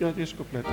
Ja, het eerste couplet.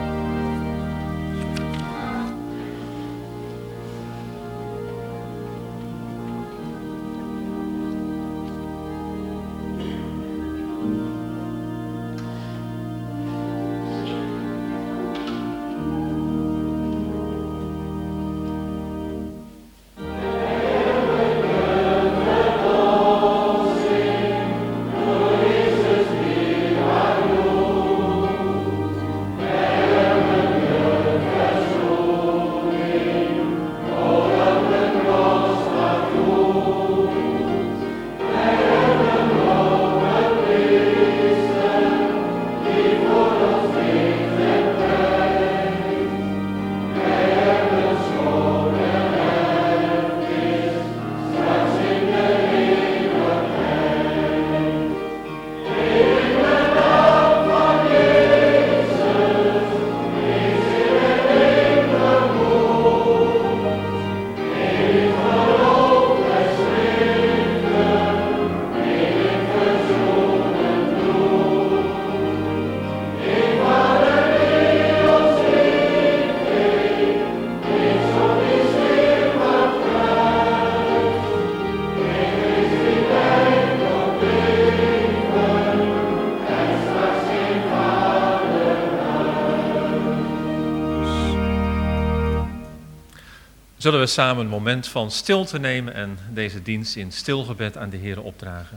Zullen we samen een moment van stilte nemen en deze dienst in stilgebed aan de Heere opdragen.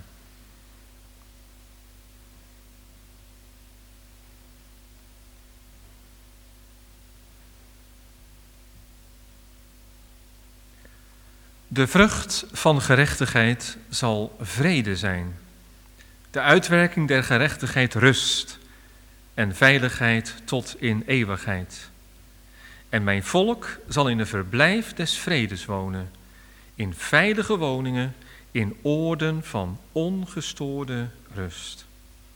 De vrucht van gerechtigheid zal vrede zijn. De uitwerking der gerechtigheid rust en veiligheid tot in eeuwigheid. En mijn volk zal in een verblijf des vredes wonen, in veilige woningen, in oorden van ongestoorde rust.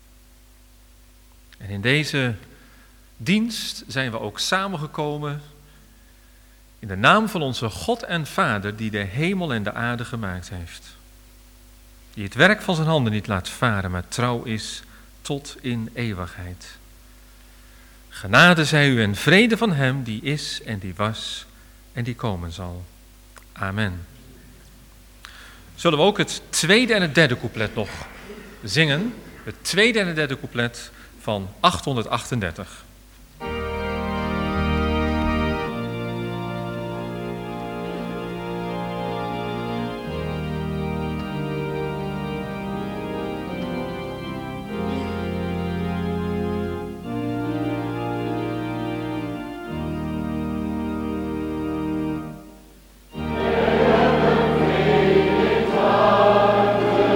En in deze dienst zijn we ook samengekomen in de naam van onze God en Vader, die de hemel en de aarde gemaakt heeft. Die het werk van zijn handen niet laat varen, maar trouw is tot in eeuwigheid. Genade zij u en vrede van hem die is en die was en die komen zal. Amen. Zullen we ook het tweede en het derde couplet nog zingen? Het tweede en het derde couplet van 838.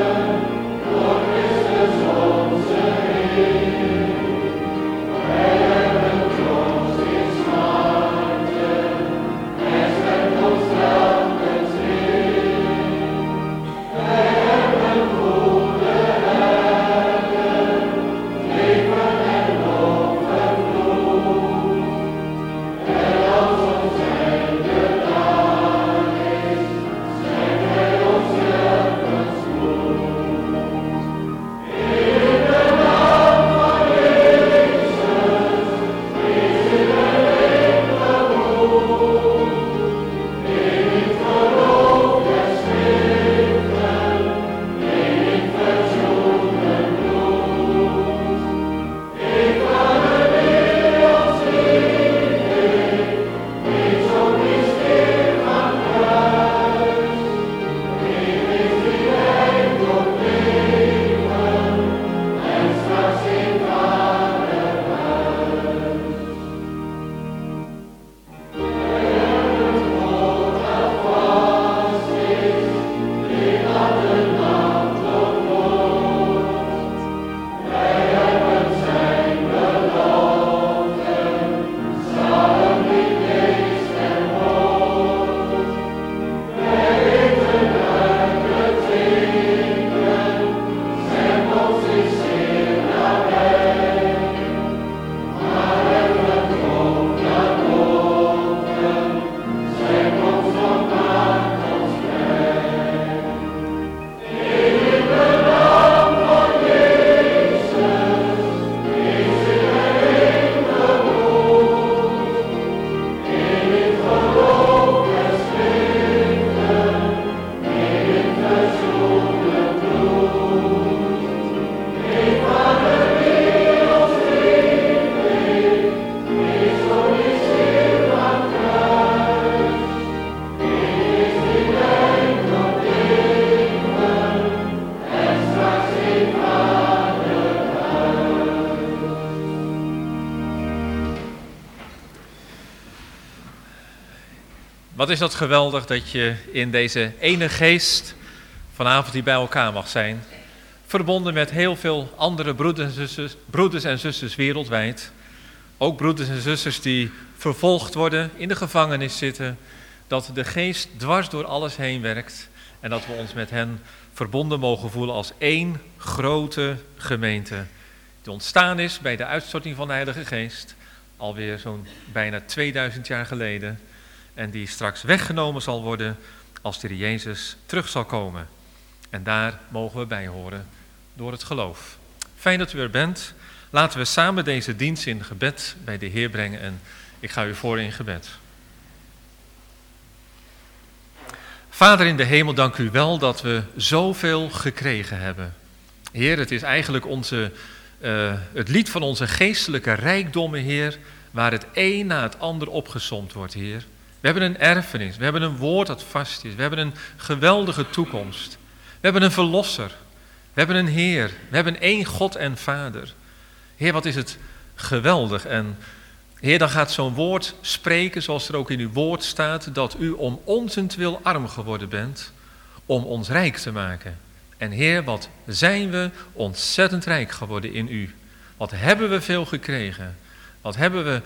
Amen. Wat is dat geweldig dat je in deze ene geest vanavond hier bij elkaar mag zijn. Verbonden met heel veel andere broeders en zusters wereldwijd. Ook broeders en zusters die vervolgd worden, in de gevangenis zitten. Dat de geest dwars door alles heen werkt. En dat we ons met hen verbonden mogen voelen als één grote gemeente. Die ontstaan is bij de uitstorting van de Heilige Geest. Alweer zo'n bijna 2000 jaar geleden. En die straks weggenomen zal worden als de Heer Jezus terug zal komen. En daar mogen we bij horen door het geloof. Fijn dat u er bent. Laten we samen deze dienst in gebed bij de Heer brengen. En ik ga u voor in gebed. Vader in de hemel, dank u wel dat we zoveel gekregen hebben. Heer, het is eigenlijk het lied van onze geestelijke rijkdommen, Heer, waar het een na het ander opgesomd wordt, Heer. We hebben een erfenis, we hebben een woord dat vast is, we hebben een geweldige toekomst. We hebben een verlosser, we hebben een Heer, we hebben één God en Vader. Heer, wat is het geweldig. En Heer, dan gaat zo'n woord spreken, zoals er ook in uw woord staat, dat u om onzentwil arm geworden bent, om ons rijk te maken. En Heer, wat zijn we ontzettend rijk geworden in u. Wat hebben we veel gekregen. Wat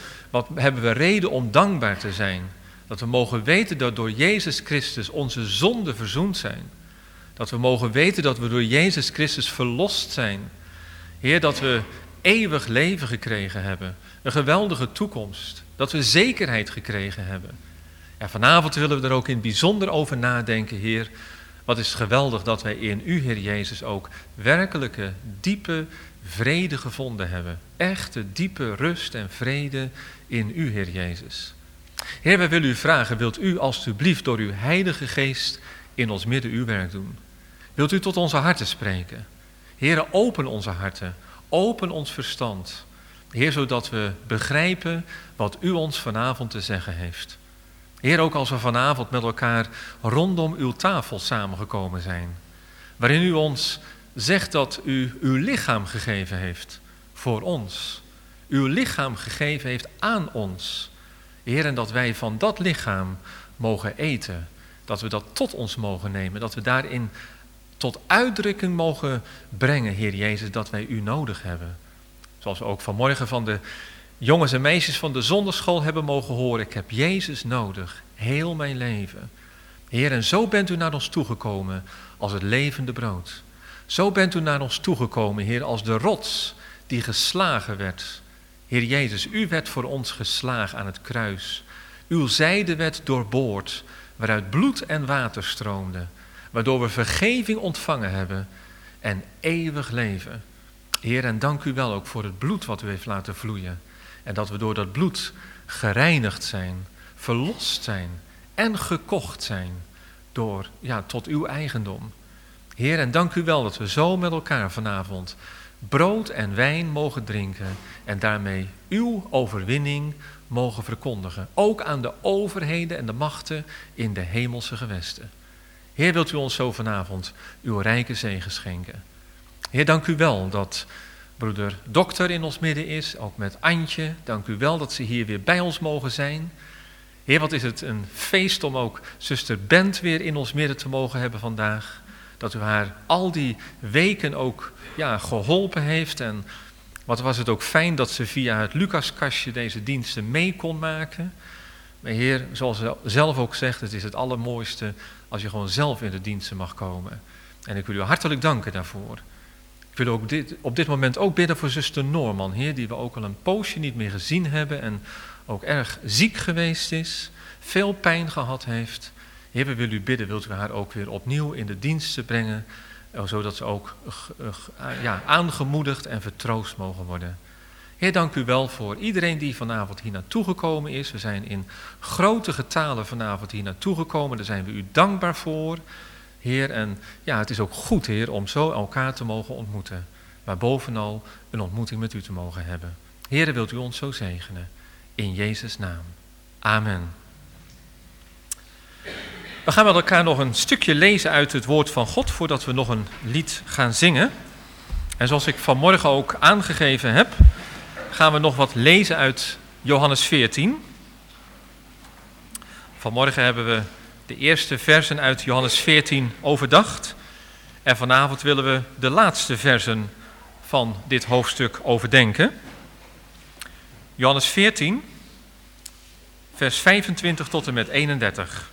hebben we reden om dankbaar te zijn. Dat we mogen weten dat door Jezus Christus onze zonden verzoend zijn. Dat we mogen weten dat we door Jezus Christus verlost zijn. Heer, dat we eeuwig leven gekregen hebben. Een geweldige toekomst. Dat we zekerheid gekregen hebben. En vanavond willen we er ook in het bijzonder over nadenken, Heer. Wat is geweldig dat wij in u, Heer Jezus, ook werkelijke, diepe vrede gevonden hebben. Echte, diepe rust en vrede in u, Heer Jezus. Heer, wij willen u vragen, wilt u alstublieft door uw Heilige Geest in ons midden uw werk doen? Wilt u tot onze harten spreken? Heer, open onze harten, open ons verstand. Heer, zodat we begrijpen wat u ons vanavond te zeggen heeft. Heer, ook als we vanavond met elkaar rondom uw tafel samengekomen zijn, waarin u ons zegt dat u uw lichaam gegeven heeft voor ons. Uw lichaam gegeven heeft aan ons. Heer, en dat wij van dat lichaam mogen eten. Dat we dat tot ons mogen nemen. Dat we daarin tot uitdrukking mogen brengen, Heer Jezus, dat wij u nodig hebben. Zoals we ook vanmorgen van de jongens en meisjes van de zonderschool hebben mogen horen. Ik heb Jezus nodig, heel mijn leven. Heer, en zo bent u naar ons toegekomen als het levende brood. Zo bent u naar ons toegekomen, Heer, als de rots die geslagen werd. Heer Jezus, u werd voor ons geslagen aan het kruis. Uw zijde werd doorboord, waaruit bloed en water stroomde. Waardoor we vergeving ontvangen hebben en eeuwig leven. Heer, en dank u wel ook voor het bloed wat u heeft laten vloeien. En dat we door dat bloed gereinigd zijn, verlost zijn en gekocht zijn tot uw eigendom. Heer, en dank u wel dat we zo met elkaar vanavond brood en wijn mogen drinken en daarmee uw overwinning mogen verkondigen. Ook aan de overheden en de machten in de hemelse gewesten. Heer, wilt u ons zo vanavond uw rijke zegen schenken. Heer, dank u wel dat broeder Dokter in ons midden is, ook met Antje. Dank u wel dat ze hier weer bij ons mogen zijn. Heer, wat is het een feest om ook zuster Bent weer in ons midden te mogen hebben vandaag. Dat u haar al die weken ook geholpen heeft. En wat was het ook fijn dat ze via het Lucaskastje deze diensten mee kon maken. Maar Heer, zoals ze zelf ook zegt, het is het allermooiste als je gewoon zelf in de diensten mag komen. En ik wil u hartelijk danken daarvoor. Ik wil ook op dit moment ook bidden voor zuster Noorman, Heer, die we ook al een poosje niet meer gezien hebben en ook erg ziek geweest is, veel pijn gehad heeft. Heer, we willen u bidden, wilt u haar ook weer opnieuw in de diensten brengen, zodat ze ook aangemoedigd en vertroost mogen worden. Heer, dank u wel voor iedereen die vanavond hier naartoe gekomen is. We zijn in grote getalen vanavond hier naartoe gekomen, daar zijn we u dankbaar voor. Heer, en het is ook goed, Heer, om zo elkaar te mogen ontmoeten. Maar bovenal een ontmoeting met u te mogen hebben. Heer, wilt u ons zo zegenen. In Jezus' naam. Amen. We gaan met elkaar nog een stukje lezen uit het woord van God, voordat we nog een lied gaan zingen. En zoals ik vanmorgen ook aangegeven heb, gaan we nog wat lezen uit Johannes 14. Vanmorgen hebben we de eerste versen uit Johannes 14 overdacht. En vanavond willen we de laatste versen van dit hoofdstuk overdenken. Johannes 14, vers 25 tot en met 31.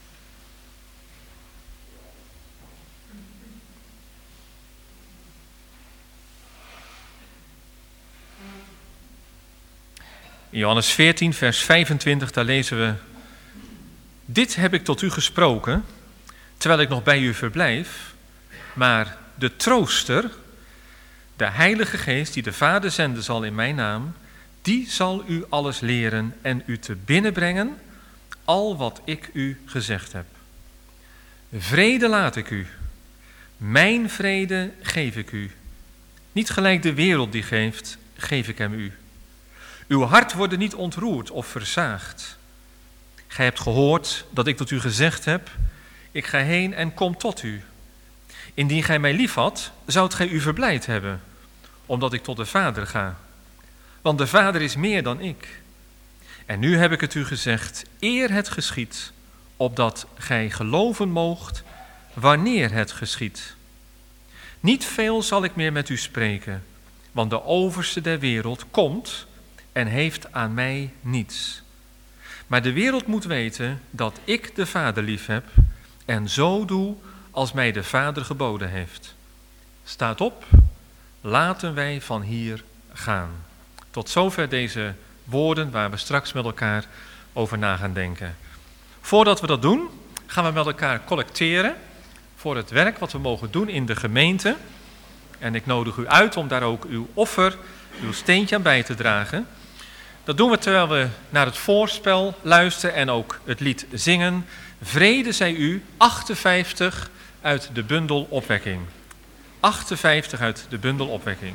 In Johannes 14, vers 25, daar lezen we: Dit heb ik tot u gesproken, terwijl ik nog bij u verblijf, maar de trooster, de Heilige Geest die de Vader zenden zal in mijn naam, die zal u alles leren en u te binnen brengen, al wat ik u gezegd heb. Vrede laat ik u, mijn vrede geef ik u. Niet gelijk de wereld die geeft, geef ik hem u. Uw hart wordt niet ontroerd of verzaagd. Gij hebt gehoord dat ik tot u gezegd heb, ik ga heen en kom tot u. Indien gij mij liefhad, zoudt gij u verblijd hebben, omdat ik tot de Vader ga. Want de Vader is meer dan ik. En nu heb ik het u gezegd, eer het geschiedt, opdat gij geloven moogt, wanneer het geschiedt. Niet veel zal ik meer met u spreken, want de overste der wereld komt en heeft aan mij niets. Maar de wereld moet weten dat ik de Vader lief heb en zo doe als mij de Vader geboden heeft. Staat op, laten wij van hier gaan. Tot zover deze woorden waar we straks met elkaar over na gaan denken. Voordat we dat doen, gaan we met elkaar collecteren voor het werk wat we mogen doen in de gemeente. En ik nodig u uit om daar ook uw offer, uw steentje aan bij te dragen. Dat doen we terwijl we naar het voorspel luisteren en ook het lied zingen. Vrede zij u, 58 uit de bundel Opwekking. 58 uit de bundel Opwekking.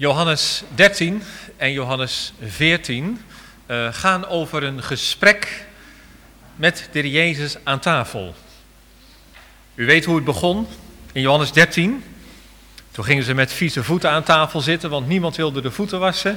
Johannes 13 en Johannes 14 gaan over een gesprek met de Heer Jezus aan tafel. U weet hoe het begon in Johannes 13. Toen gingen ze met vieze voeten aan tafel zitten, want niemand wilde de voeten wassen.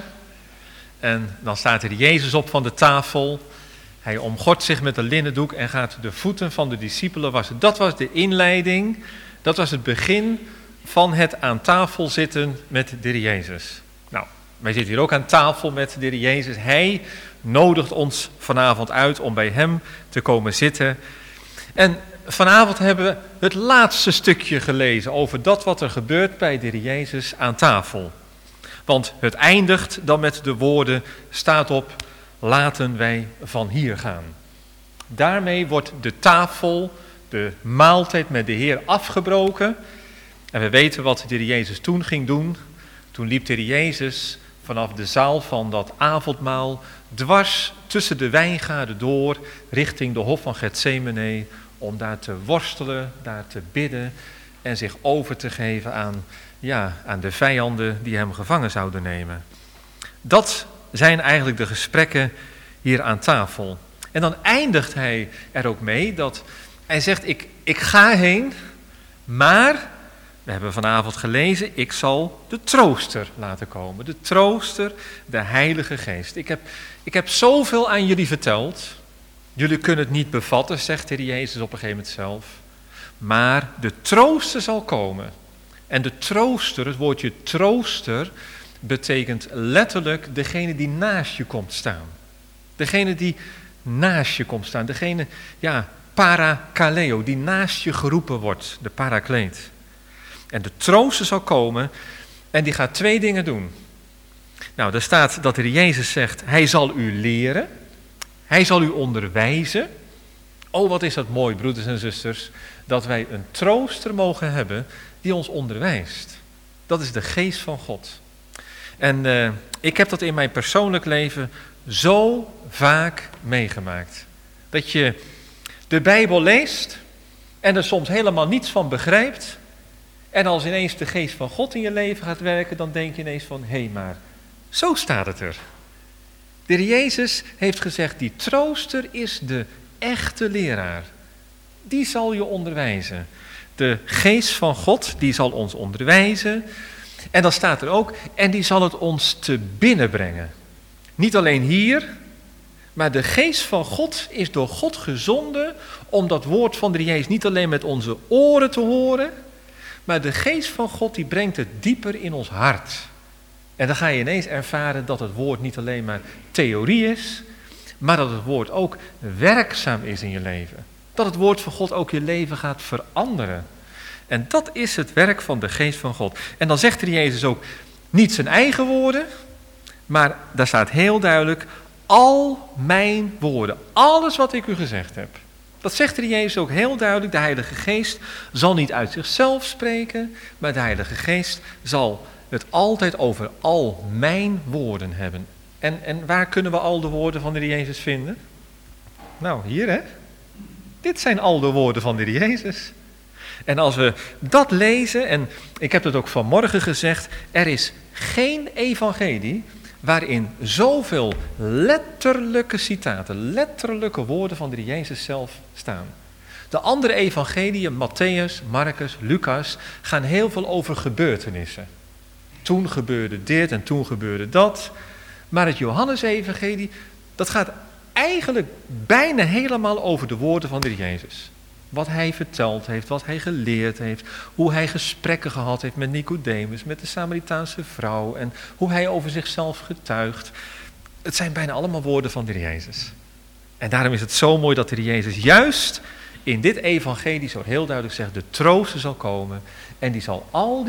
En dan staat de Heer Jezus op van de tafel. Hij omgort zich met een linnen doek en gaat de voeten van de discipelen wassen. Dat was de inleiding, dat was het begin van het aan tafel zitten met de Heer Jezus. Nou, wij zitten hier ook aan tafel met de Heer Jezus. Hij nodigt ons vanavond uit om bij hem te komen zitten. En vanavond hebben we het laatste stukje gelezen over dat wat er gebeurt bij de Heer Jezus aan tafel. Want het eindigt dan met de woorden, staat op, laten wij van hier gaan. Daarmee wordt de tafel, de maaltijd met de Heer afgebroken. En we weten wat de Heer Jezus toen ging doen. Toen liep de Heer Jezus vanaf de zaal van dat avondmaal dwars tussen de wijngaarden door richting de hof van Getsemane, om daar te worstelen, daar te bidden en zich over te geven aan de vijanden die hem gevangen zouden nemen. Dat zijn eigenlijk de gesprekken hier aan tafel. En dan eindigt hij er ook mee dat hij zegt, ik ga heen, maar, we hebben vanavond gelezen, ik zal de trooster laten komen. De trooster, de Heilige Geest. Ik heb zoveel aan jullie verteld. Jullie kunnen het niet bevatten, zegt de Heer Jezus op een gegeven moment zelf. Maar de trooster zal komen. En de trooster, het woordje trooster, betekent letterlijk degene die naast je komt staan. Degene die naast je komt staan. Degene, parakaleo, die naast je geroepen wordt. De parakleet. En de trooster zal komen en die gaat 2 dingen doen. Nou, daar staat dat de Heer Jezus zegt, hij zal u leren. Hij zal u onderwijzen. Oh, wat is dat mooi, broeders en zusters, dat wij een trooster mogen hebben die ons onderwijst. Dat is de geest van God. En ik heb dat in mijn persoonlijk leven zo vaak meegemaakt. Dat je de Bijbel leest en er soms helemaal niets van begrijpt. En als ineens de geest van God in je leven gaat werken, dan denk je ineens van, hé, maar zo staat het er. De Heer Jezus heeft gezegd, die trooster is de echte leraar. Die zal je onderwijzen. De geest van God, die zal ons onderwijzen. En dan staat er ook, en die zal het ons te binnen brengen. Niet alleen hier, maar de geest van God is door God gezonden om dat woord van de Heer Jezus niet alleen met onze oren te horen, maar de geest van God die brengt het dieper in ons hart. En dan ga je ineens ervaren dat het woord niet alleen maar theorie is, maar dat het woord ook werkzaam is in je leven. Dat het woord van God ook je leven gaat veranderen. En dat is het werk van de geest van God. En dan zegt de Heer Jezus ook niet zijn eigen woorden, maar daar staat heel duidelijk, al mijn woorden, alles wat ik u gezegd heb. Dat zegt de Heer Jezus ook heel duidelijk, de Heilige Geest zal niet uit zichzelf spreken, maar de Heilige Geest zal het altijd over al mijn woorden hebben. En waar kunnen we al de woorden van de Heer Jezus vinden? Nou, hier hè. Dit zijn al de woorden van de Heer Jezus. En als we dat lezen, en ik heb het ook vanmorgen gezegd, er is geen evangelie waarin zoveel letterlijke citaten, letterlijke woorden van de Heer Jezus zelf staan. De andere evangeliën, Matthäus, Marcus, Lucas, gaan heel veel over gebeurtenissen. Toen gebeurde dit en toen gebeurde dat. Maar het Johannes-evangelie, dat gaat eigenlijk bijna helemaal over de woorden van de Heer Jezus. Wat hij verteld heeft, wat hij geleerd heeft, hoe hij gesprekken gehad heeft met Nicodemus, met de Samaritaanse vrouw en hoe hij over zichzelf getuigt. Het zijn bijna allemaal woorden van de Heer Jezus. En daarom is het zo mooi dat de Heer Jezus juist in dit evangelie zo heel duidelijk zegt, de trooster zal komen en die zal al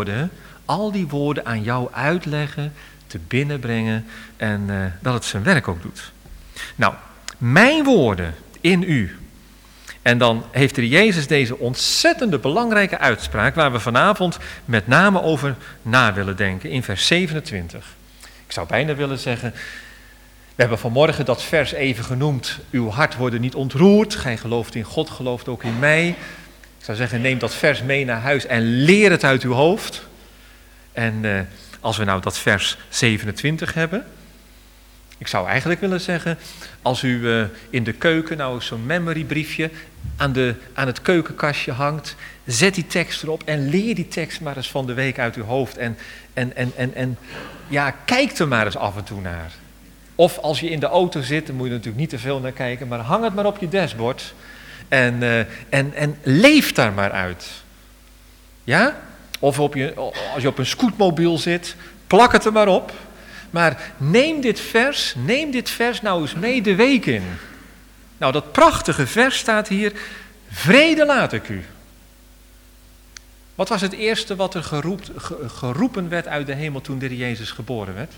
die woorden aan jou uitleggen, te binnenbrengen en dat het zijn werk ook doet. Nou, mijn woorden in u. En dan heeft de Heer Jezus deze ontzettende belangrijke uitspraak waar we vanavond met name over na willen denken in vers 27. Ik zou bijna willen zeggen, we hebben vanmorgen dat vers even genoemd, uw hart wordt niet ontroerd, gij gelooft in God, gelooft ook in mij. Ik zou zeggen, neem dat vers mee naar huis en leer het uit uw hoofd. En als we nou dat vers 27 hebben. Ik zou eigenlijk willen zeggen, als u in de keuken nou zo'n memorybriefje aan het keukenkastje hangt, zet die tekst erop en leer die tekst maar eens van de week uit uw hoofd. En ja, kijk er maar eens af en toe naar. Of als je in de auto zit, dan moet je er natuurlijk niet te veel naar kijken, maar hang het maar op je dashboard en leef daar maar uit. Ja? Of als je op een scootmobiel zit, plak het er maar op. Maar neem dit vers nou eens mee de week in. Nou, dat prachtige vers staat hier, vrede laat ik u. Wat was het eerste wat er geroepen werd uit de hemel toen de Heer Jezus geboren werd?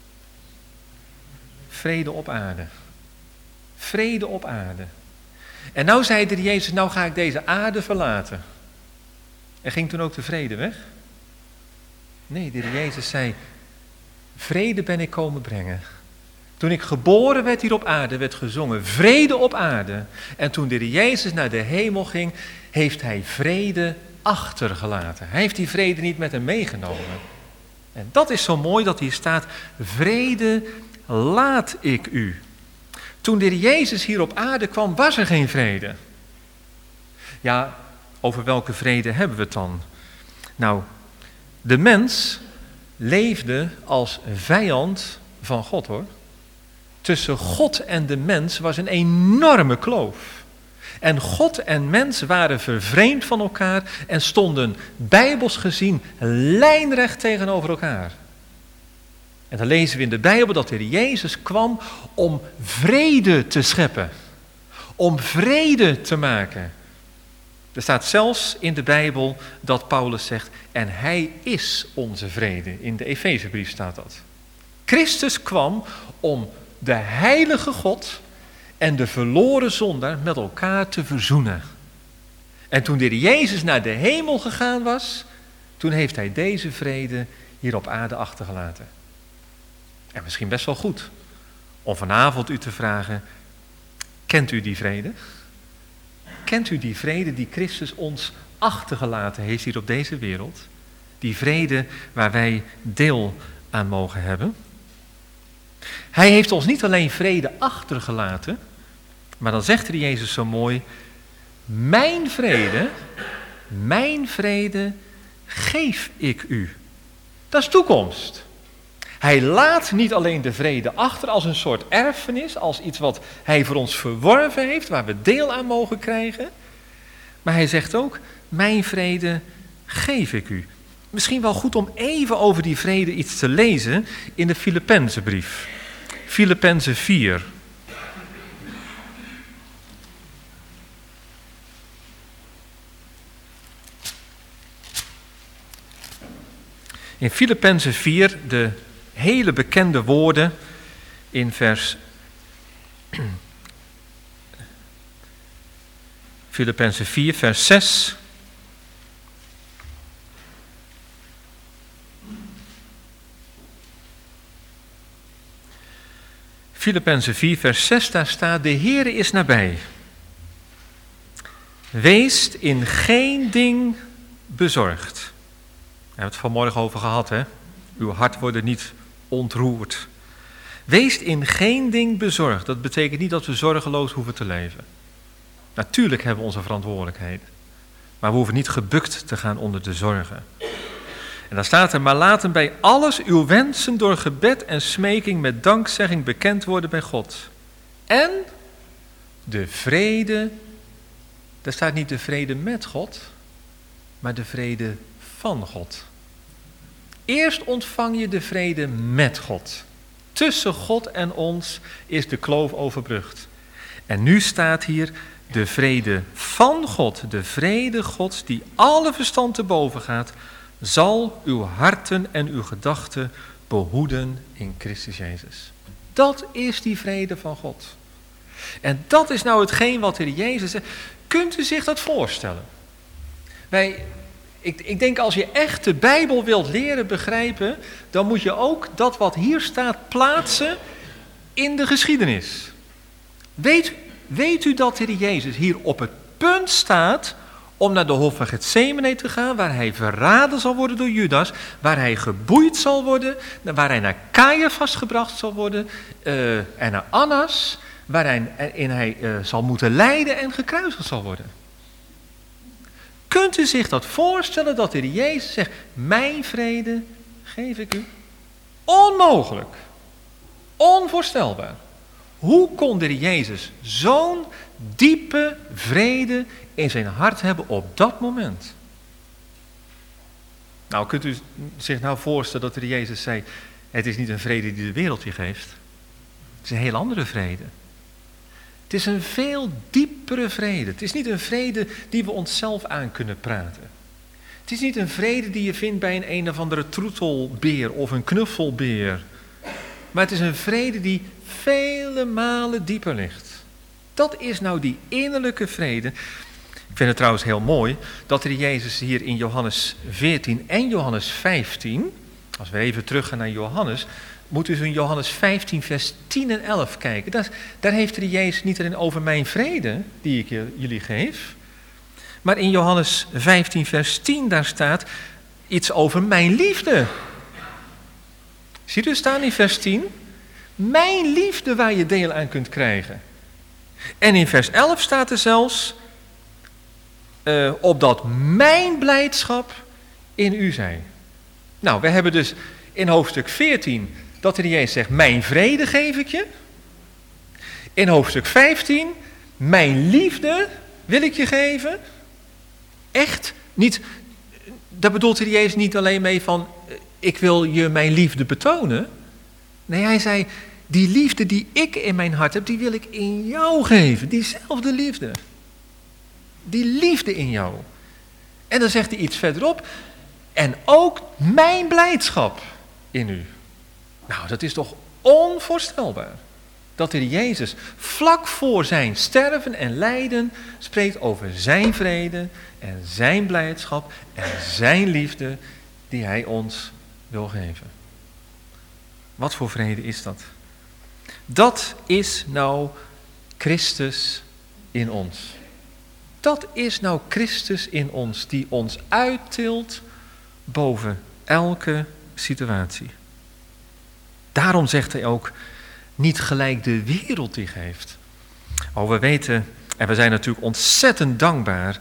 Vrede op aarde. Vrede op aarde. En nou zei de Heer Jezus, nou ga ik deze aarde verlaten. En ging toen ook de vrede weg? Nee, de Heer Jezus zei, vrede ben ik komen brengen. Toen ik geboren werd hier op aarde, werd gezongen, vrede op aarde. En toen de Heer Jezus naar de hemel ging, heeft hij vrede achtergelaten. Hij heeft die vrede niet met hem meegenomen. En dat is zo mooi dat hier staat, vrede laat ik u. Toen de Heer Jezus hier op aarde kwam, was er geen vrede. Ja, over welke vrede hebben we het dan? Nou, de mens leefde als vijand van God, hoor. Tussen God en de mens was een enorme kloof. En God en mens waren vervreemd van elkaar en stonden bijbels gezien lijnrecht tegenover elkaar. En dan lezen we in de Bijbel dat de Heer Jezus kwam om vrede te scheppen. Om vrede te maken. Er staat zelfs in de Bijbel dat Paulus zegt, en hij is onze vrede. In de Efezebrief staat dat. Christus kwam om de heilige God en de verloren zondaar met elkaar te verzoenen. En toen de Heer Jezus naar de hemel gegaan was, toen heeft hij deze vrede hier op aarde achtergelaten. En misschien best wel goed om vanavond u te vragen, kent u die vrede? Kent u die vrede die Christus ons achtergelaten heeft hier op deze wereld? Die vrede waar wij deel aan mogen hebben? Hij heeft ons niet alleen vrede achtergelaten, maar dan zegt de Jezus zo mooi, mijn vrede geef ik u. Dat is toekomst. Hij laat niet alleen de vrede achter als een soort erfenis, als iets wat hij voor ons verworven heeft, waar we deel aan mogen krijgen. Maar hij zegt ook, mijn vrede geef ik u. Misschien wel goed om even over die vrede iets te lezen in de Filippenzenbrief. Filippenzen 4. In Filippenzen 4, de hele bekende woorden in Filippenzen 4, vers 6. Filippenzen 4, vers 6, daar staat, de Heere is nabij. Weest in geen ding bezorgd. We hebben het vanmorgen over gehad, hè? Uw hart wordt niet ontroerd. Wees in geen ding bezorgd. Dat betekent niet dat we zorgeloos hoeven te leven. Natuurlijk hebben we onze verantwoordelijkheden. Maar we hoeven niet gebukt te gaan onder de zorgen. En dan staat er, maar laten bij alles uw wensen door gebed en smeking met dankzegging bekend worden bij God. En de vrede, daar staat niet de vrede met God, maar de vrede van God. Eerst ontvang je de vrede met God. Tussen God en ons is de kloof overbrugd. En nu staat hier de vrede van God, de vrede Gods die alle verstand te boven gaat, zal uw harten en uw gedachten behoeden in Christus Jezus. Dat is die vrede van God. En dat is nou hetgeen wat de Heer Jezus zegt. Kunt u zich dat voorstellen? Ik denk als je echt de Bijbel wilt leren begrijpen, dan moet je ook dat wat hier staat plaatsen in de geschiedenis. Weet u dat de Heer Jezus hier op het punt staat om naar de hof van Getsemane te gaan, waar hij verraden zal worden door Judas, waar hij geboeid zal worden, waar hij naar Caiaphas gebracht zal worden en naar Annas, waarin hij zal moeten lijden en gekruisigd zal worden. Kunt u zich dat voorstellen dat de Heer Jezus zegt, mijn vrede geef ik u? Onmogelijk. Onvoorstelbaar. Hoe kon de Heer Jezus zo'n diepe vrede in zijn hart hebben op dat moment? Nou, kunt u zich nou voorstellen dat de Heer Jezus zei, het is niet een vrede die de wereld je geeft. Het is een heel andere vrede. Het is een veel diepere vrede. Het is niet een vrede die we onszelf aan kunnen praten. Het is niet een vrede die je vindt bij een of andere troetelbeer of een knuffelbeer. Maar het is een vrede die vele malen dieper ligt. Dat is nou die innerlijke vrede. Ik vind het trouwens heel mooi dat de Jezus hier in Johannes 14 en Johannes 15, als we even teruggaan naar Johannes, moet u in Johannes 15 vers 10 en 11 kijken. Daar heeft de Jezus niet alleen over mijn vrede, die ik jullie geef, maar in Johannes 15 vers 10 daar staat iets over mijn liefde. Ziet u staan in vers 10? Mijn liefde waar je deel aan kunt krijgen. En in vers 11 staat er zelfs, opdat mijn blijdschap in u zij. Nou, we hebben dus in hoofdstuk 14 dat de Heer Jezus zegt, mijn vrede geef ik je. In hoofdstuk 15, mijn liefde wil ik je geven. Echt niet, daar bedoelt de Heer Jezus niet alleen mee van, ik wil je mijn liefde betonen. Nee, hij zei, die liefde die ik in mijn hart heb, die wil ik in jou geven. Diezelfde liefde. Die liefde in jou. En dan zegt hij iets verderop, en ook mijn blijdschap in u. Nou, dat is toch onvoorstelbaar. Dat de Heer Jezus vlak voor zijn sterven en lijden spreekt over zijn vrede en zijn blijdschap en zijn liefde die hij ons wil geven. Wat voor vrede is dat? Dat is nou Christus in ons. Dat is nou Christus in ons die ons uittilt boven elke situatie. Daarom zegt hij ook, niet gelijk de wereld die geeft. Oh, we weten, en we zijn natuurlijk ontzettend dankbaar,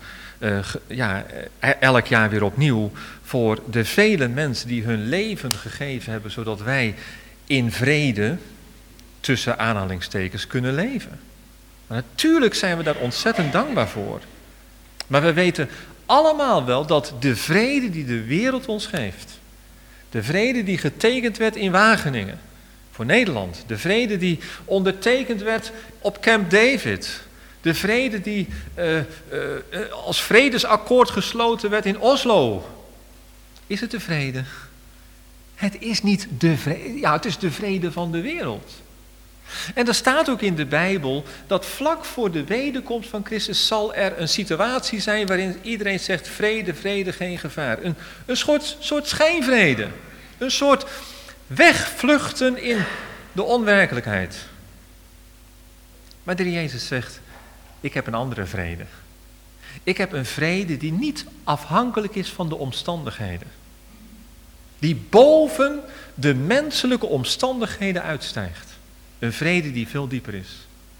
elk jaar weer opnieuw, voor de vele mensen die hun leven gegeven hebben, zodat wij in vrede, tussen aanhalingstekens, kunnen leven. Maar natuurlijk zijn we daar ontzettend dankbaar voor. Maar we weten allemaal wel dat de vrede die de wereld ons geeft, de vrede die getekend werd in Wageningen, voor Nederland, de vrede die ondertekend werd op Camp David, de vrede die als vredesakkoord gesloten werd in Oslo. Is het de vrede? Het is niet de vrede, ja, het is de vrede van de wereld. En er staat ook in de Bijbel dat vlak voor de wederkomst van Christus zal er een situatie zijn waarin iedereen zegt vrede, vrede, geen gevaar. Een soort schijnvrede. Een soort wegvluchten in de onwerkelijkheid. Maar de Heer Jezus zegt, ik heb een andere vrede. Ik heb een vrede die niet afhankelijk is van de omstandigheden. Die boven de menselijke omstandigheden uitstijgt. Een vrede die veel dieper is.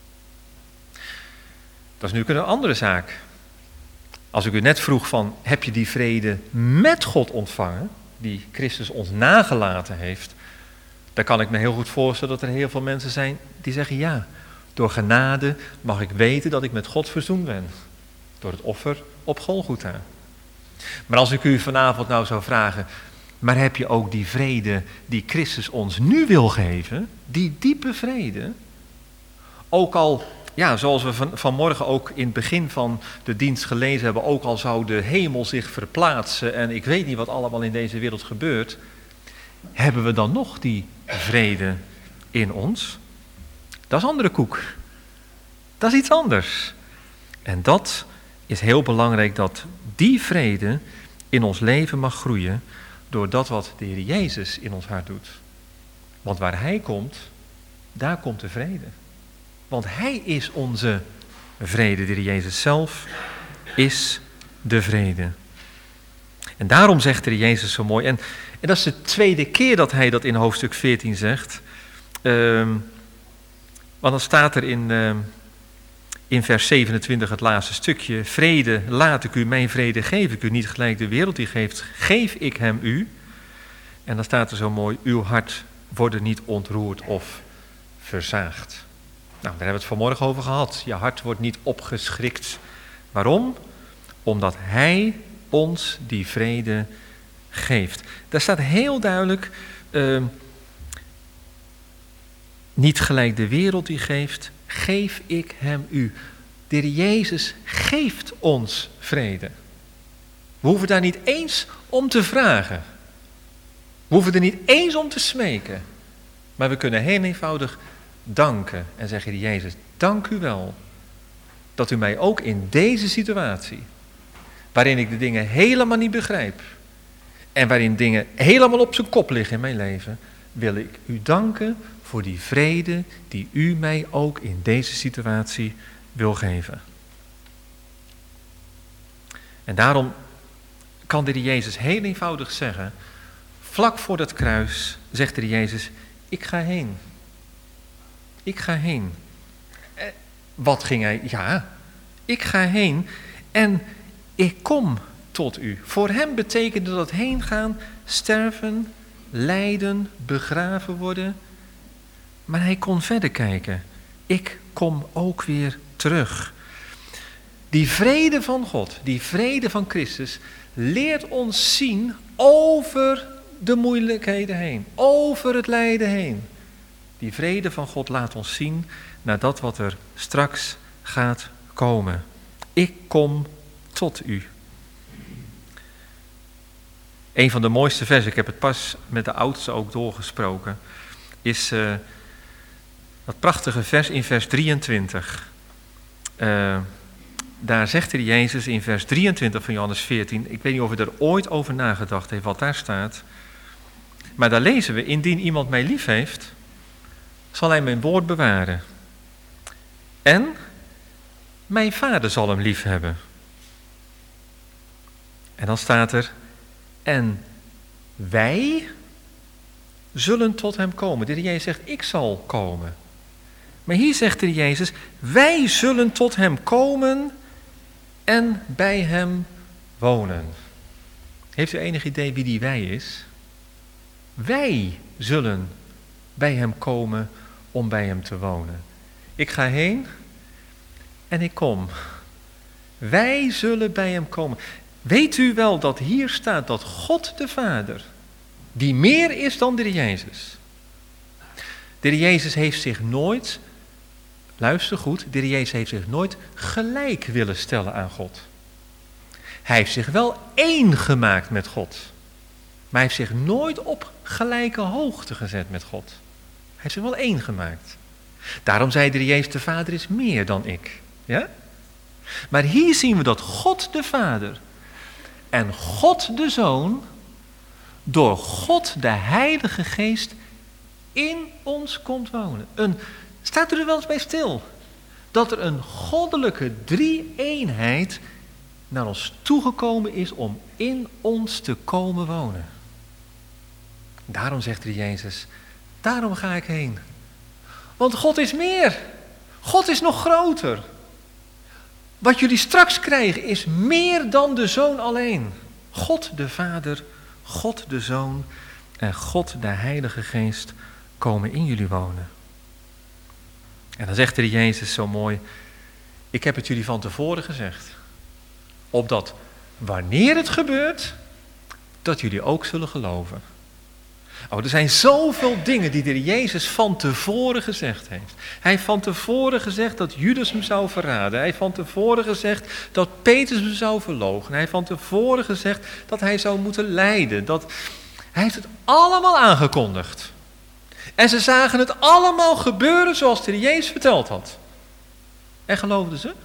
Dat is nu een andere zaak. Als ik u net vroeg van, heb je die vrede met God ontvangen, die Christus ons nagelaten heeft, dan kan ik me heel goed voorstellen dat er heel veel mensen zijn die zeggen, ja, door genade mag ik weten dat ik met God verzoend ben. Door het offer op Golgotha. Maar als ik u vanavond nou zou vragen, maar heb je ook die vrede die Christus ons nu wil geven, die diepe vrede? Ook al, ja, zoals we vanmorgen ook in het begin van de dienst gelezen hebben, ook al zou de hemel zich verplaatsen en ik weet niet wat allemaal in deze wereld gebeurt, hebben we dan nog die vrede in ons? Dat is andere koek. Dat is iets anders. En dat is heel belangrijk, dat die vrede in ons leven mag groeien door dat wat de Heer Jezus in ons hart doet. Want waar Hij komt, daar komt de vrede. Want Hij is onze vrede. De Heer Jezus zelf is de vrede. En daarom zegt er Jezus zo mooi, en dat is de tweede keer dat hij dat in hoofdstuk 14 zegt. Want dan staat er in vers 27 het laatste stukje: vrede laat ik u, mijn vrede geef ik u, niet gelijk de wereld die geeft, geef ik hem u. En dan staat er zo mooi: uw hart wordt niet ontroerd of verzaagd. Nou, daar hebben we het vanmorgen over gehad. Je hart wordt niet opgeschrikt. Waarom? Omdat hij ons die vrede geeft. Daar staat heel duidelijk, niet gelijk de wereld die geeft, geef ik hem u. De Heer Jezus geeft ons vrede. We hoeven daar niet eens om te vragen. We hoeven er niet eens om te smeken. Maar we kunnen heel eenvoudig danken en zeggen: Heer Jezus, dank u wel dat u mij ook in deze situatie, waarin ik de dingen helemaal niet begrijp en waarin dingen helemaal op zijn kop liggen in mijn leven, wil ik u danken voor die vrede die u mij ook in deze situatie wil geven. En daarom kan de Heer Jezus heel eenvoudig zeggen, vlak voor dat kruis zegt de Heer Jezus: ik ga heen. Ik ga heen. Wat ging hij? Ja, ik ga heen en ik kom tot u. Voor hem betekende dat heen gaan, sterven, lijden, begraven worden. Maar hij kon verder kijken. Ik kom ook weer terug. Die vrede van God, die vrede van Christus, leert ons zien over de moeilijkheden heen, over het lijden heen. Die vrede van God laat ons zien naar dat wat er straks gaat komen. Ik kom tot u. Een van de mooiste versen, ik heb het pas met de oudste ook doorgesproken, is dat prachtige vers in vers 23. Daar zegt de Jezus in vers 23 van Johannes 14, ik weet niet of u er ooit over nagedacht heeft wat daar staat, maar daar lezen we: indien iemand mij lief heeft, zal hij mijn woord bewaren. En mijn Vader zal hem lief hebben. En dan staat er: en wij zullen tot hem komen. De Heer Jezus zegt: ik zal komen. Maar hier zegt de Heer Jezus: wij zullen tot hem komen en bij hem wonen. Heeft u enig idee wie die wij is? Wij zullen bij hem komen om bij hem te wonen. Ik ga heen en ik kom. Wij zullen bij hem komen. Weet u wel dat hier staat dat God de Vader, die meer is dan de Heer Jezus. De Heer Jezus heeft zich nooit, luister goed, de Heer Jezus heeft zich nooit gelijk willen stellen aan God. Hij heeft zich wel één gemaakt met God. Maar hij heeft zich nooit op gelijke hoogte gezet met God. Hij heeft zich wel één gemaakt. Daarom zei de Heer Jezus: de Vader is meer dan ik. Ja? Maar hier zien we dat God de Vader en God de Zoon door God de Heilige Geest in ons komt wonen. Staat u er wel eens bij stil? Dat er een goddelijke drie-eenheid naar ons toegekomen is om in ons te komen wonen. Daarom zegt de Jezus: daarom ga ik heen. Want God is meer. God is nog groter. Wat jullie straks krijgen is meer dan de Zoon alleen. God de Vader, God de Zoon en God de Heilige Geest komen in jullie wonen. En dan zegt de Jezus zo mooi: ik heb het jullie van tevoren gezegd. Opdat wanneer het gebeurt, dat jullie ook zullen geloven. Oh, er zijn zoveel dingen die de Jezus van tevoren gezegd heeft. Hij heeft van tevoren gezegd dat Judas hem zou verraden. Hij heeft van tevoren gezegd dat Petrus hem zou verloochenen. Hij heeft van tevoren gezegd dat hij zou moeten lijden. Hij heeft het allemaal aangekondigd. En ze zagen het allemaal gebeuren zoals de Jezus verteld had. En geloofden ze?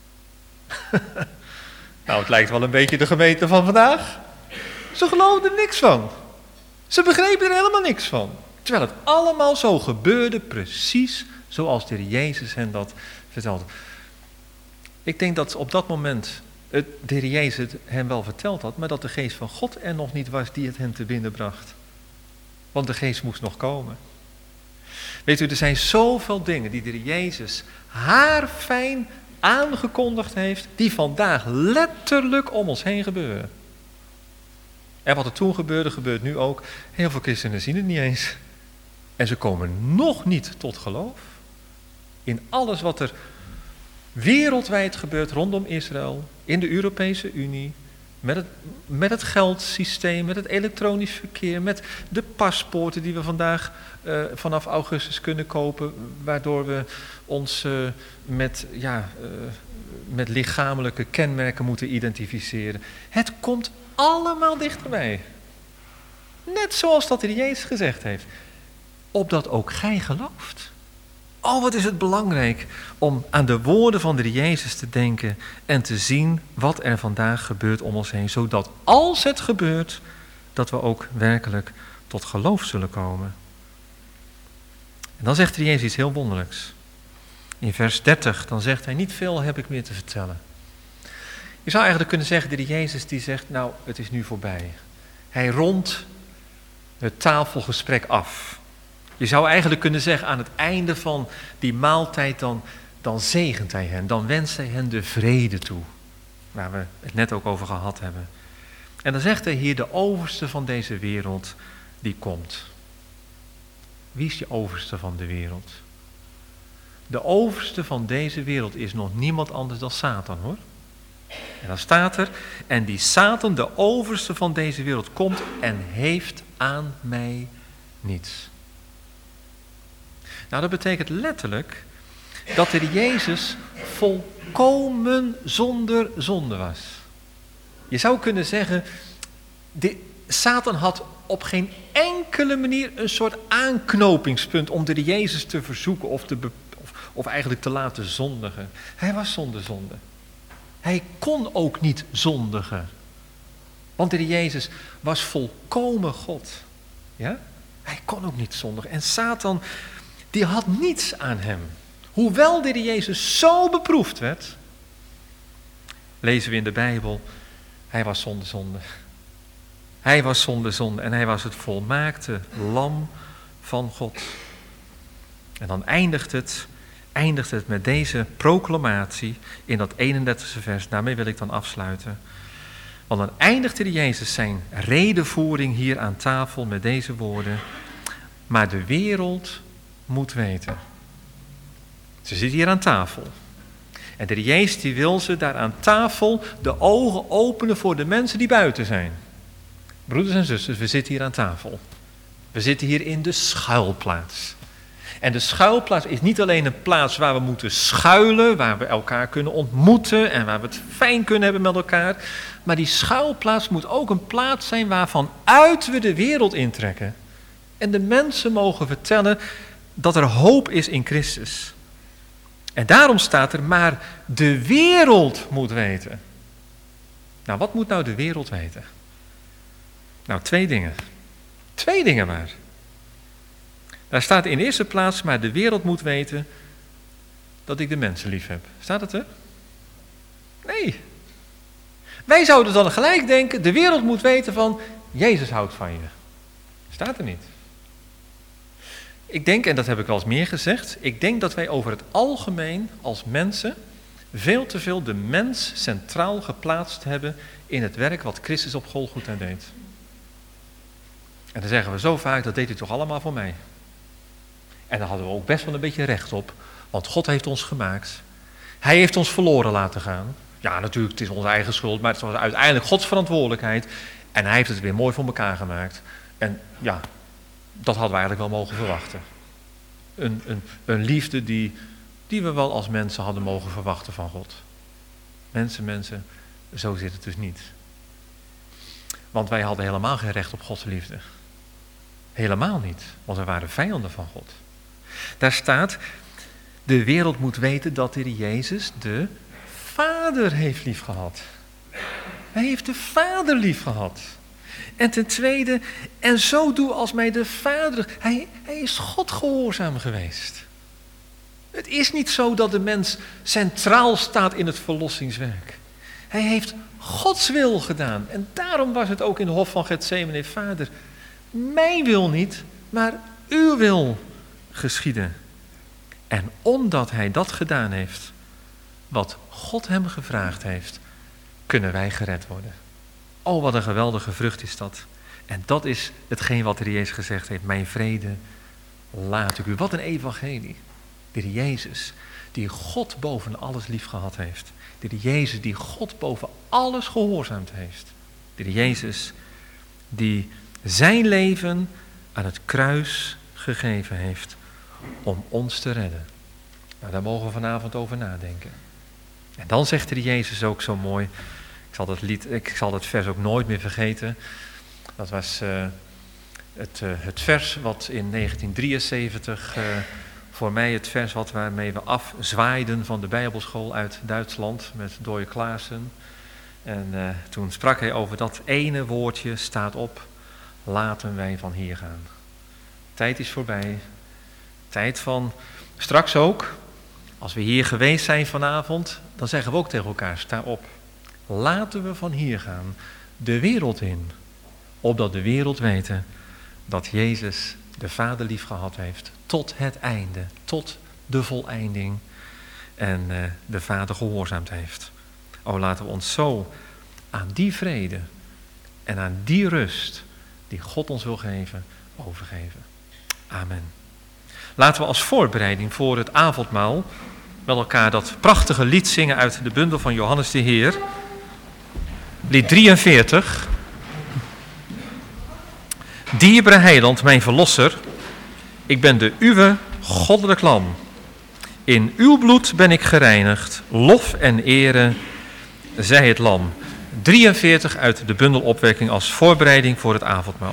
Nou, het lijkt wel een beetje de gemeente van vandaag. Ze geloofden er niks van. Ze begrepen er helemaal niks van. Terwijl het allemaal zo gebeurde, precies zoals de Jezus hen dat vertelde. Ik denk dat op dat moment de Heer Jezus het hem wel verteld had, maar dat de geest van God er nog niet was die het hem te binnen bracht. Want de geest moest nog komen. Weet u, er zijn zoveel dingen die de Heer Jezus haarfijn aangekondigd heeft, die vandaag letterlijk om ons heen gebeuren. En wat er toen gebeurde, gebeurt nu ook. Heel veel christenen zien het niet eens. En ze komen nog niet tot geloof in alles wat er wereldwijd gebeurt rondom Israël, in de Europese Unie, met het geldsysteem, met het elektronisch verkeer, met de paspoorten die we vandaag vanaf augustus kunnen kopen, waardoor we ons met lichamelijke kenmerken moeten identificeren. Het komt allemaal dichterbij. Net zoals dat de Heer Jezus gezegd heeft. Opdat ook gij gelooft. Oh, wat is het belangrijk om aan de woorden van de Heer Jezus te denken en te zien wat er vandaag gebeurt om ons heen. Zodat als het gebeurt, dat we ook werkelijk tot geloof zullen komen. En dan zegt de Heer Jezus iets heel wonderlijks. In vers 30, dan zegt hij, niet veel heb ik meer te vertellen. Je zou eigenlijk kunnen zeggen, de Heer Jezus die zegt, nou, het is nu voorbij. Hij rondt het tafelgesprek af. Je zou eigenlijk kunnen zeggen, aan het einde van die maaltijd, dan zegent hij hen. Dan wenst hij hen de vrede toe. Waar we het net ook over gehad hebben. En dan zegt hij hier, de overste van deze wereld, die komt. Wie is de overste van de wereld? De overste van deze wereld is nog niemand anders dan Satan, hoor. En dan staat er, en die Satan, de overste van deze wereld, komt en heeft aan mij niets. Nou, dat betekent letterlijk dat de Heer Jezus volkomen zonder zonde was. Je zou kunnen zeggen, Satan had op geen enkele manier een soort aanknopingspunt om de Heer Jezus te verzoeken of eigenlijk te laten zondigen. Hij was zonder zonde. Hij kon ook niet zondigen. Want de Heer Jezus was volkomen God. Ja? Hij kon ook niet zondigen. En Satan, die had niets aan hem. Hoewel de Heer Jezus zo beproefd werd, lezen we in de Bijbel, hij was zonder zonde. Hij was zonder zonde en hij was het volmaakte lam van God. En dan eindigt het met deze proclamatie in dat 31e vers. Daarmee wil ik dan afsluiten. Want dan eindigde de Jezus zijn redevoering hier aan tafel met deze woorden. Maar de wereld moet weten. Ze zit hier aan tafel. En de Jezus die wil ze daar aan tafel de ogen openen voor de mensen die buiten zijn. Broeders en zusters, we zitten hier aan tafel. We zitten hier in de schuilplaats. En de schuilplaats is niet alleen een plaats waar we moeten schuilen, waar we elkaar kunnen ontmoeten en waar we het fijn kunnen hebben met elkaar. Maar die schuilplaats moet ook een plaats zijn waarvan uit we de wereld intrekken. En de mensen mogen vertellen dat er hoop is in Christus. En daarom staat er, maar de wereld moet weten. Nou, wat moet nou de wereld weten? Nou, 2 dingen. 2 dingen maar. Daar staat in de eerste plaats, maar de wereld moet weten dat ik de mensen lief heb. Staat het er? Nee. Wij zouden dan gelijk denken, de wereld moet weten van, Jezus houdt van je. Staat er niet. Ik denk, en dat heb ik wel eens meer gezegd, ik denk dat wij over het algemeen als mensen veel te veel de mens centraal geplaatst hebben in het werk wat Christus op Golgotha deed. En dan zeggen we zo vaak, dat deed hij toch allemaal voor mij. En daar hadden we ook best wel een beetje recht op, want God heeft ons gemaakt. Hij heeft ons verloren laten gaan. Ja, natuurlijk, het is onze eigen schuld, maar het was uiteindelijk Gods verantwoordelijkheid. En hij heeft het weer mooi voor elkaar gemaakt. En ja, dat hadden we eigenlijk wel mogen verwachten. Een liefde die we wel als mensen hadden mogen verwachten van God. Mensen, zo zit het dus niet. Want wij hadden helemaal geen recht op Gods liefde. Helemaal niet, want we waren vijanden van God. Daar staat, de wereld moet weten dat de Heer Jezus de Vader heeft liefgehad. Hij heeft de Vader liefgehad. En ten tweede, en zo doe als mij de Vader. Hij is God gehoorzaam geweest. Het is niet zo dat de mens centraal staat in het verlossingswerk. Hij heeft Gods wil gedaan. En daarom was het ook in de hof van Getsemane: Vader, mijn wil niet, maar uw wil geschieden. En omdat hij dat gedaan heeft, wat God hem gevraagd heeft, kunnen wij gered worden. Oh, wat een geweldige vrucht is dat. En dat is hetgeen wat de Heer Jezus gezegd heeft: mijn vrede laat ik u. Wat een evangelie. De Heer Jezus, die God boven alles lief gehad heeft. De Heer Jezus, die God boven alles gehoorzaamd heeft. De Heer Jezus, die zijn leven aan het kruis gegeven heeft om ons te redden. Nou, daar mogen we vanavond over nadenken. En dan zegt de Heer Jezus ook zo mooi. Ik zal dat vers ook nooit meer vergeten. Dat was het vers wat in 1973 voor mij het vers waarmee we afzwaaiden van de Bijbelschool uit Duitsland met Doye Klaassen. En toen sprak hij over dat ene woordje: staat op, laten wij van hier gaan. Tijd is voorbij. Tijd van straks ook. Als we hier geweest zijn vanavond, dan zeggen we ook tegen elkaar: sta op. Laten we van hier gaan, de wereld in. Opdat de wereld weten dat Jezus de Vader lief gehad heeft tot het einde, tot de voleinding. En de Vader gehoorzaamd heeft. O, laten we ons zo aan die vrede en aan die rust die God ons wil geven, overgeven. Amen. Laten we als voorbereiding voor het avondmaal met elkaar dat prachtige lied zingen uit de bundel van Johannes de Heer. Lied 43. Dierbare Heiland, mijn verlosser, ik ben de uwe goddelijk lam. In uw bloed ben ik gereinigd, lof en ere zij het lam. 43 uit de bundel Opwekking als voorbereiding voor het avondmaal.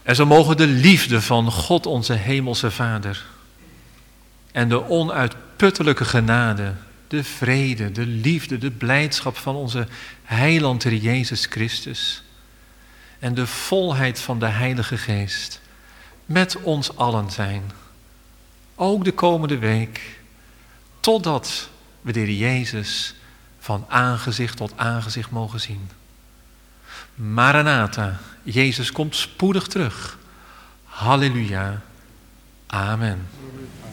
En zo mogen de liefde van God onze hemelse Vader en de onuitputtelijke genade, de vrede, de liefde, de blijdschap van onze heiland Heer Jezus Christus en de volheid van de Heilige Geest met ons allen zijn. Ook de komende week, totdat we de Heer Jezus van aangezicht tot aangezicht mogen zien. Maranatha, Jezus komt spoedig terug. Halleluja. Amen.